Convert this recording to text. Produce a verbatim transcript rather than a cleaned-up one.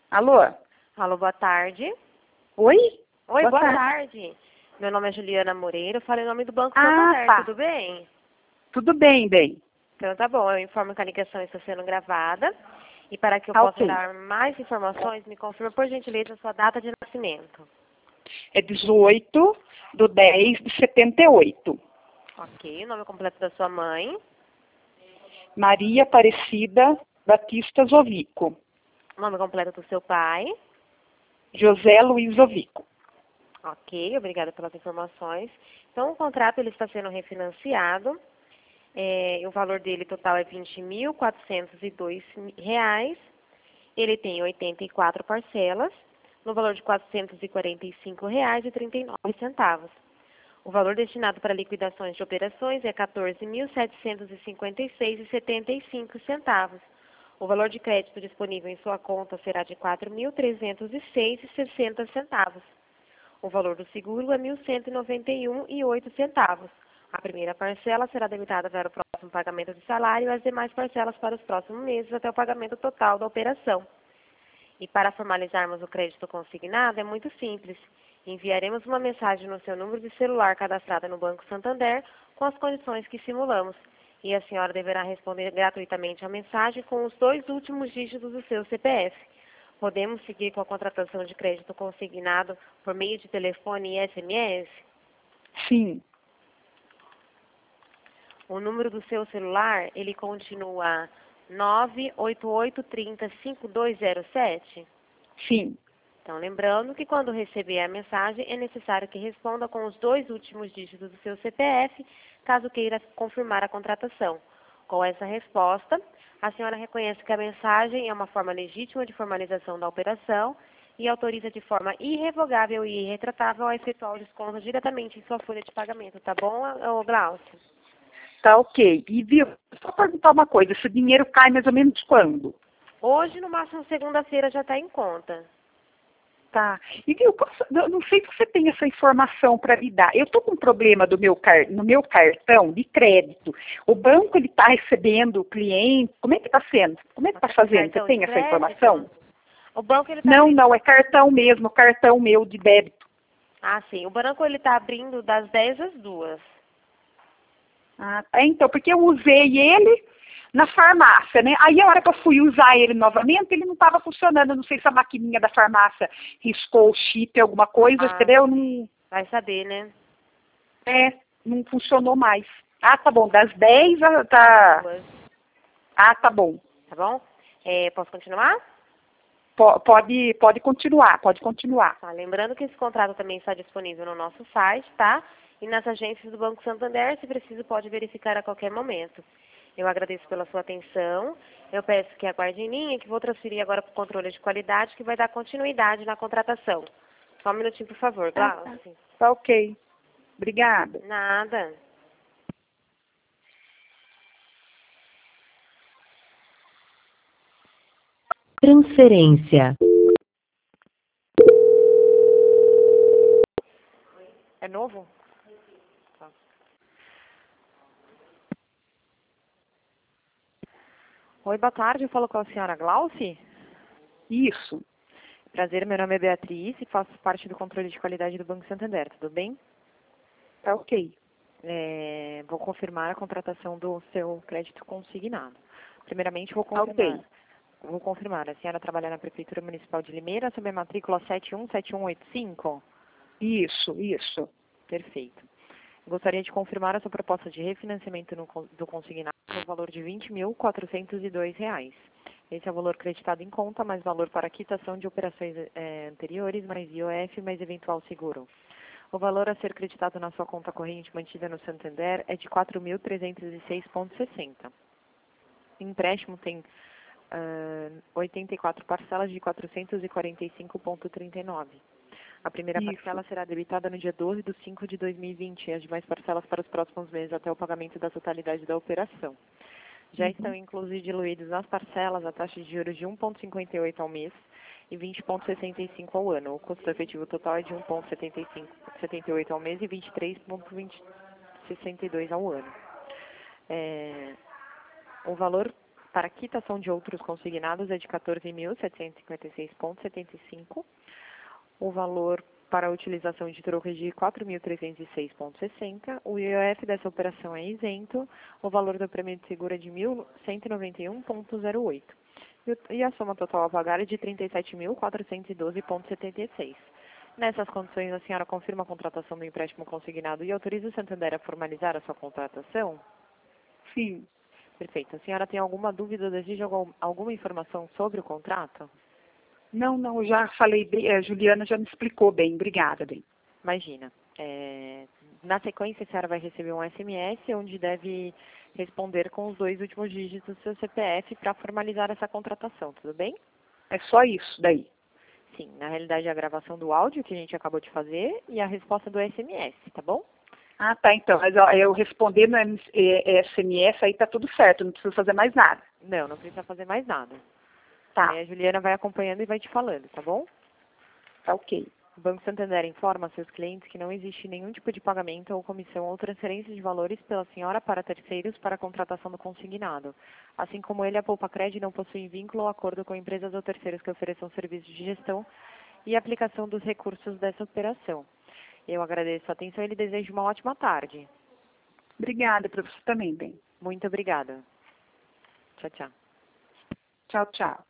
Alô? Alô, boa tarde. Oi? Oi, Boa boa, tarde. tarde. Meu nome é Juliana Moreira, eu falo em nome do Banco Ah, Santander, tá. tudo bem? Tudo bem, bem. Então tá bom, eu informo que a ligação está sendo gravada. E para que eu Tá possa ok. dar mais informações, me confirma por gentileza a sua data de nascimento. É dezoito de dez de setenta e oito. Ok, o nome completo da sua mãe. Maria Aparecida Batista Zovico. O nome completo do seu pai. José Luiz Zovico. Ok, obrigada pelas informações. Então o contrato ele está sendo refinanciado. É, o valor dele total é vinte mil quatrocentos e dois reais. Ele tem oitenta e quatro parcelas, no valor de quatrocentos e quarenta e cinco reais e trinta e nove centavos. O valor destinado para liquidações de operações é quatorze mil setecentos e cinquenta e seis reais e setenta e cinco centavos. O valor de crédito disponível em sua conta será de quatro mil trezentos e seis reais e sessenta centavos. O valor do seguro é mil cento e noventa e um reais e oito centavos. A primeira parcela será debitada para o próximo pagamento de salário e as demais parcelas para os próximos meses até o pagamento total da operação. E para formalizarmos o crédito consignado é muito simples. Enviaremos uma mensagem no seu número de celular cadastrada no Banco Santander com as condições que simulamos. E a senhora deverá responder gratuitamente a mensagem com os dois últimos dígitos do seu C P F. Podemos seguir com a contratação de crédito consignado por meio de telefone e S M S? Sim. O número do seu celular, ele continua nove oito oito três zero cinco dois zero sete? Sim. Então, lembrando que quando receber a mensagem, é necessário que responda com os dois últimos dígitos do seu C P F, caso queira confirmar a contratação. Com essa resposta, a senhora reconhece que a mensagem é uma forma legítima de formalização da operação e autoriza de forma irrevogável e irretratável a efetuar o desconto diretamente em sua folha de pagamento, tá bom, ô Glaucio? Tá ok. E viu, só perguntar uma coisa, esse dinheiro cai mais ou menos quando? Hoje, no máximo segunda-feira, já está em conta. Tá. E viu, posso- eu não sei se você tem essa informação para me dar. Eu estou com um problema do meu car- no meu cartão de crédito. O banco ele está recebendo o cliente. Como é que está sendo? Como é que está fazendo? Você Cartão de tem essa crédito? informação? O banco, ele está Não, abrindo... não, é cartão mesmo, cartão meu de débito. Ah, sim. O banco, ele está abrindo das dez às duas. Ah, é, então, porque eu usei ele na farmácia, né? Aí a hora que eu fui usar ele novamente, ele não estava funcionando. Eu não sei se a maquininha da farmácia riscou o chip, alguma coisa, Ah, entendeu? Não, vai saber, né? é, não funcionou mais. Ah, tá bom, das dez a, tá. Duas. Ah, tá bom. Tá bom? É, posso continuar? Po- Pode, pode continuar, pode continuar. Tá, lembrando que esse contrato também está disponível no nosso site, tá? E nas agências do Banco Santander, se preciso, pode verificar a qualquer momento. Eu agradeço pela sua atenção. Eu peço que aguarde em linha, que vou transferir agora para o controle de qualidade, que vai dar continuidade na contratação. Só um minutinho, por favor, Ah, tá. Glaucio. Tá ok. Obrigada. Nada. Transferência. É novo? Tá. Oi, boa tarde. Eu falo com a senhora Glauci. Isso. Prazer, meu nome é Beatriz e faço parte do controle de qualidade do Banco Santander, tudo bem? Tá ok. É, vou confirmar a contratação do seu crédito consignado. Primeiramente, vou Tá confirmar. ok. Vou confirmar. A senhora trabalha na Prefeitura Municipal de Limeira, sob a matrícula sete um sete um oito cinco? Isso, isso. Perfeito. Gostaria de confirmar a sua proposta de refinanciamento no con- do consignado no valor de vinte mil quatrocentos e dois reais. Esse é o valor creditado em conta, mais valor para quitação de operações eh, anteriores, mais I O F, mais eventual seguro. O valor a ser creditado na sua conta corrente mantida no Santander é de quatro mil trezentos e seis vírgula sessenta. O empréstimo tem ah, oitenta e quatro parcelas de quatrocentos e quarenta e cinco vírgula trinta e nove. A primeira Isso. parcela será debitada no dia doze de cinco de dois mil e vinte e as demais parcelas para os próximos meses até o pagamento da totalidade da operação. Já Uhum. estão inclusos e diluídos nas parcelas a taxa de juros de um vírgula cinquenta e oito ao mês e vinte vírgula sessenta e cinco ao ano. O custo efetivo total é de um vírgula setenta e cinco, setenta e oito ao mês e vinte e três vírgula sessenta e dois ao ano. É, o valor Para a quitação de outros consignados é de quatorze mil setecentos e cinquenta e seis vírgula setenta e cinco. O valor para a utilização de troco é de quatro mil trezentos e seis vírgula sessenta. O I O F dessa operação é isento. O valor do prêmio de seguro é de mil cento e noventa e um vírgula zero oito. E a soma total a pagar é de trinta e sete mil quatrocentos e doze vírgula setenta e seis. Nessas condições, a senhora confirma a contratação do empréstimo consignado e autoriza o Santander a formalizar a sua contratação? Sim. Perfeito. A senhora tem alguma dúvida ou deseja algum- alguma informação sobre o contrato? Não, não, eu já falei bem, a Juliana já me explicou bem, obrigada, bem. Imagina. É, na sequência, a senhora vai receber um S M S onde deve responder com os dois últimos dígitos do seu C P F para formalizar essa contratação, tudo bem? É só isso daí. Sim, na realidade é a gravação do áudio que a gente acabou de fazer e a resposta do S M S, tá bom? Ah, tá, então, mas ó, eu responder no M- é, S M S aí tá tudo certo, não preciso fazer mais nada. Não, não precisa fazer mais nada. Tá, Aí a Juliana vai acompanhando e vai te falando, tá bom? tá ok. O Banco Santander informa a seus clientes que não existe nenhum tipo de pagamento ou comissão ou transferência de valores pela senhora para terceiros para a contratação do consignado. Assim como ele, a Poupa-Cred não possui vínculo ou acordo com empresas ou terceiros que ofereçam serviços de gestão e aplicação dos recursos dessa operação. Eu agradeço a atenção e lhe desejo uma ótima tarde. Obrigada para você também, bem. Muito obrigada. Tchau, tchau. Tchau, tchau.